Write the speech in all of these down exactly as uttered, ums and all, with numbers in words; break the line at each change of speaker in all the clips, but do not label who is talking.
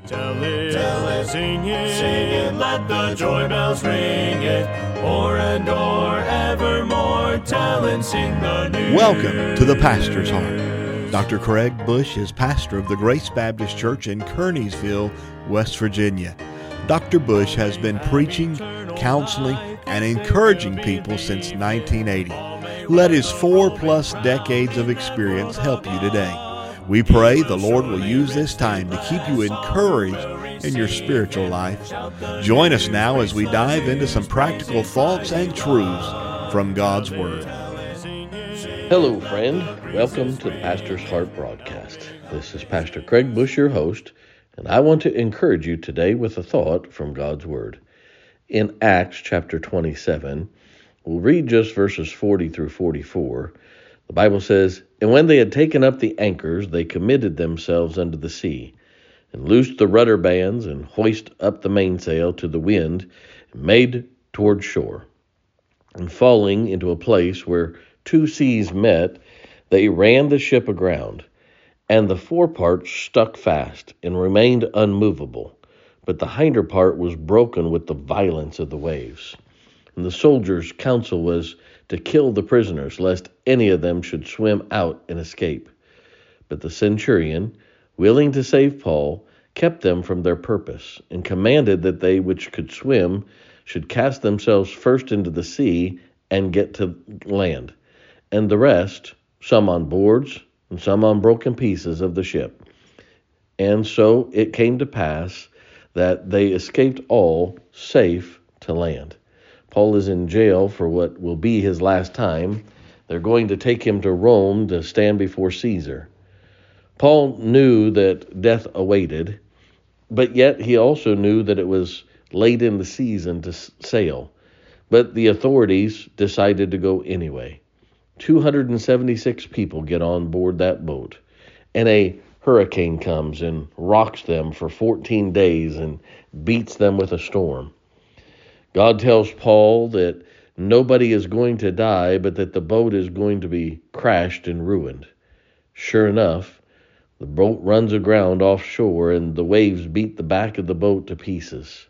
Tell it, tell it, sing it, sing it, let the joy bells ring it, o'er and o'er evermore, tell and sing the news.
Welcome to the Pastor's Heart. Doctor Craig Bush is pastor of the Grace Baptist Church in Kearneysville, West Virginia. Doctor Bush has been preaching, counseling, and encouraging people since nineteen eighty. Let his four-plus decades of experience help you today. We pray the Lord will use this time to keep you encouraged in your spiritual life. Join us now as we dive into some practical thoughts and truths from God's Word.
Hello, friend. Welcome to the Pastor's Heart broadcast. This is Pastor Craig Bush, your host, and I want to encourage you today with a thought from God's Word. In Acts chapter twenty-seven, we'll read just verses forty through forty-four. The Bible says, "And when they had taken up the anchors, they committed themselves unto the sea, and loosed the rudder bands, and hoist up the mainsail to the wind, and made toward shore. And falling into a place where two seas met, they ran the ship aground, and the forepart stuck fast, and remained unmovable, but the hinder part was broken with the violence of the waves. And the soldiers' counsel was to kill the prisoners, lest any of them should swim out and escape. But the centurion, willing to save Paul, kept them from their purpose, and commanded that they which could swim should cast themselves first into the sea and get to land, and the rest, some on boards, and some on broken pieces of the ship. And so it came to pass that they escaped all safe to land." Paul is in jail for what will be his last time. They're going to take him to Rome to stand before Caesar. Paul knew that death awaited, but yet he also knew that it was late in the season to sail. But the authorities decided to go anyway. two hundred seventy-six people get on board that boat, and a hurricane comes and rocks them for fourteen days and beats them with a storm. God tells Paul that nobody is going to die, but that the boat is going to be crashed and ruined. Sure enough, the boat runs aground offshore, and the waves beat the back of the boat to pieces.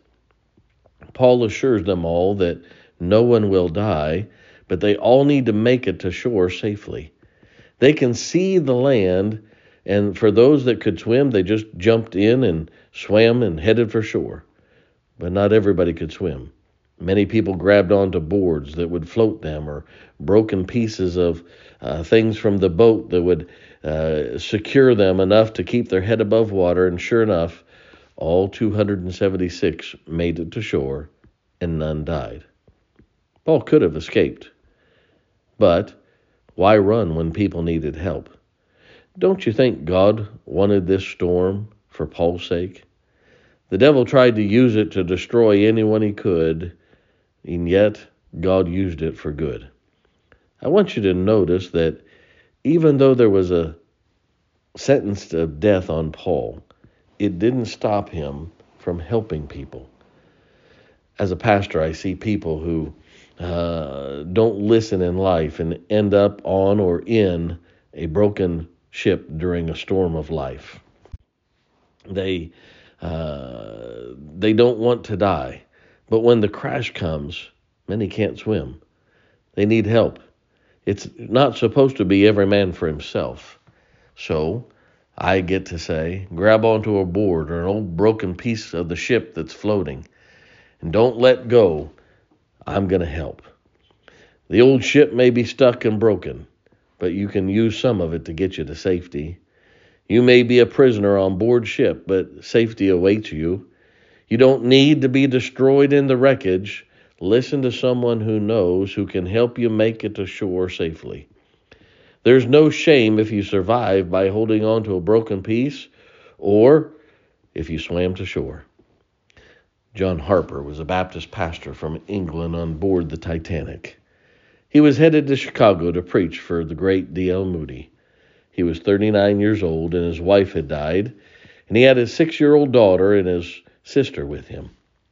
Paul assures them all that no one will die, but they all need to make it to shore safely. They can see the land, and for those that could swim, they just jumped in and swam and headed for shore. But not everybody could swim. Many people grabbed onto boards that would float them, or broken pieces of uh, things from the boat that would uh, secure them enough to keep their head above water. And sure enough, all two hundred seventy-six made it to shore, and none died. Paul could have escaped. But why run when people needed help? Don't you think God wanted this storm for Paul's sake? The devil tried to use it to destroy anyone he could, and yet God used it for good. I want you to notice that even though there was a sentence of death on Paul, it didn't stop him from helping people. As a pastor, I see people who uh, don't listen in life and end up on or in a broken ship during a storm of life. They uh, they don't want to die. But when the crash comes, many can't swim. They need help. It's not supposed to be every man for himself. So I get to say, grab onto a board or an old broken piece of the ship that's floating, and don't let go. I'm going to help. The old ship may be stuck and broken, but you can use some of it to get you to safety. You may be a prisoner on board ship, but safety awaits you. You don't need to be destroyed in the wreckage. Listen to someone who knows, who can help you make it to shore safely. There's no shame if you survive by holding on to a broken piece, or if you swam to shore. John Harper was a Baptist pastor from England on board the Titanic. He was headed to Chicago to preach for the great D L Moody. He was thirty-nine years old, and his wife had died, and he had his six-year-old daughter and his sister with him.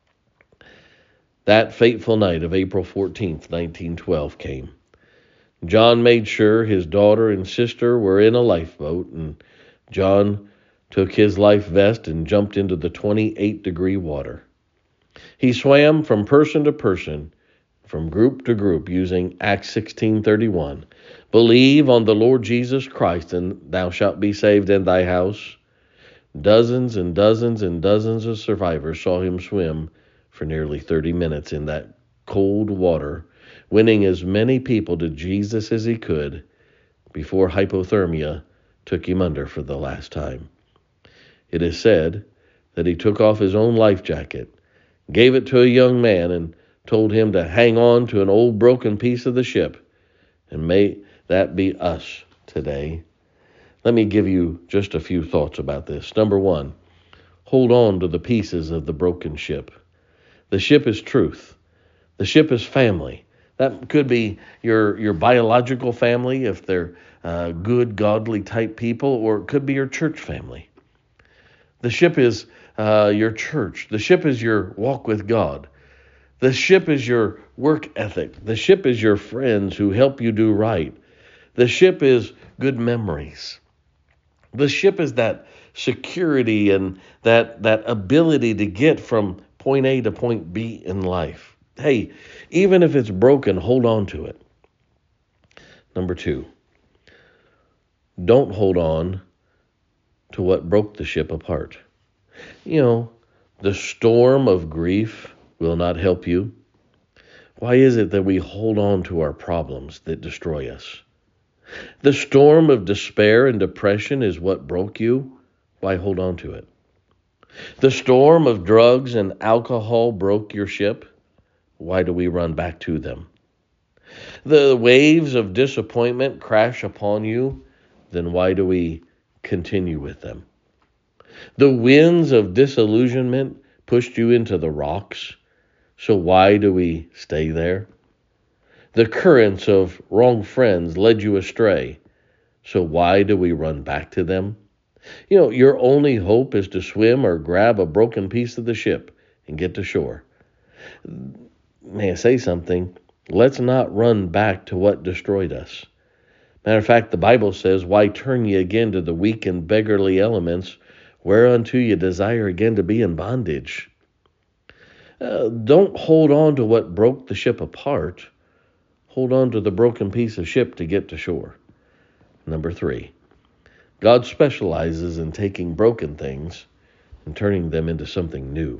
That fateful night of April fourteenth, nineteen twelve came. John made sure his daughter and sister were in a lifeboat, and John took his life vest and jumped into the twenty-eight degree water. He swam from person to person, from group to group, using Acts sixteen thirty-one. Believe on the Lord Jesus Christ, and thou shalt be saved in thy house. Dozens and dozens and dozens of survivors saw him swim for nearly thirty minutes in that cold water, winning as many people to Jesus as he could before hypothermia took him under for the last time. It is said that he took off his own life jacket, gave it to a young man, and told him to hang on to an old broken piece of the ship. And may that be us today. Let me give you just a few thoughts about this. Number one, hold on to the pieces of the broken ship. The ship is truth. The ship is family. That could be your, your biological family, if they're uh, good, godly type people, or it could be your church family. The ship is uh, your church. The ship is your walk with God. The ship is your work ethic. The ship is your friends who help you do right. The ship is good memories. The ship is that security and that, that ability to get from point A to point B in life. Hey, even if it's broken, hold on to it. Number two, don't hold on to what broke the ship apart. You know, the storm of grief will not help you. Why is it that we hold on to our problems that destroy us? The storm of despair and depression is what broke you. Why hold on to it? The storm of drugs and alcohol broke your ship. Why do we run back to them? The waves of disappointment crash upon you. Then why do we continue with them? The winds of disillusionment pushed you into the rocks. So why do we stay there? The currents of wrong friends led you astray. So why do we run back to them? You know, your only hope is to swim or grab a broken piece of the ship and get to shore. May I say something? Let's not run back to what destroyed us. Matter of fact, the Bible says, why turn ye again to the weak and beggarly elements, whereunto ye desire again to be in bondage? Uh, don't hold on to what broke the ship apart. Hold on to the broken piece of ship to get to shore. Number three, God specializes in taking broken things and turning them into something new.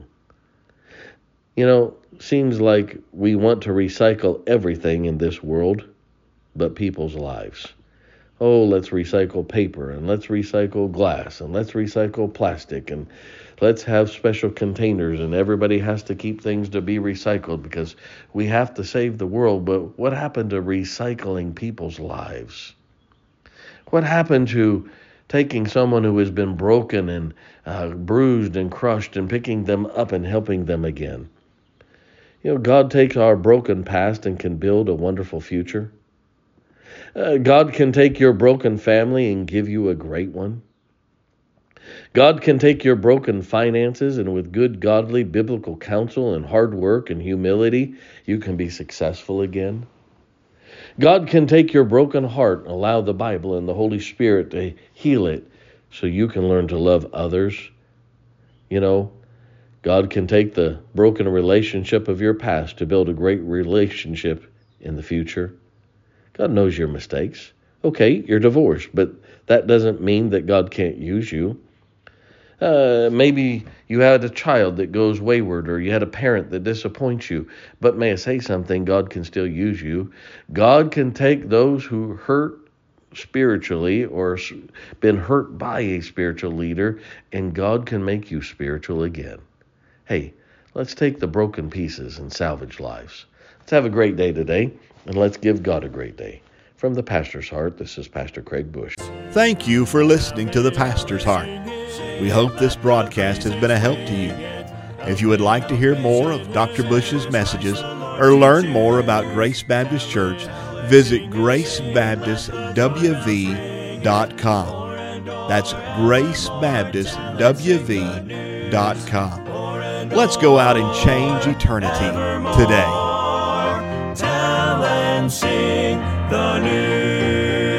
You know, seems like we want to recycle everything in this world, but people's lives. Oh, let's recycle paper, and let's recycle glass, and let's recycle plastic, and let's have special containers, and everybody has to keep things to be recycled because we have to save the world. But what happened to recycling people's lives? What happened to taking someone who has been broken and uh, bruised and crushed and picking them up and helping them again? You know, God takes our broken past and can build a wonderful future. Uh, God can take your broken family and give you a great one. God can take your broken finances, and with good, godly, biblical counsel and hard work and humility, you can be successful again. God can take your broken heart and allow the Bible and the Holy Spirit to heal it so you can learn to love others. You know, God can take the broken relationship of your past to build a great relationship in the future. God knows your mistakes. Okay, you're divorced, but that doesn't mean that God can't use you. Uh, maybe you had a child that goes wayward, or you had a parent that disappoints you. But may I say something? God can still use you. God can take those who hurt spiritually or been hurt by a spiritual leader, and God can make you spiritual again. Hey, let's take the broken pieces and salvage lives. Let's have a great day today, and let's give God a great day. From the Pastor's Heart, this is Pastor Craig Bush.
Thank you for listening to the Pastor's Heart. We hope this broadcast has been a help to you. If you would like to hear more of Doctor Bush's messages or learn more about Grace Baptist Church, visit grace baptist w v dot com. That's grace baptist w v dot com. Let's go out and change eternity today.
Tell and sing the news.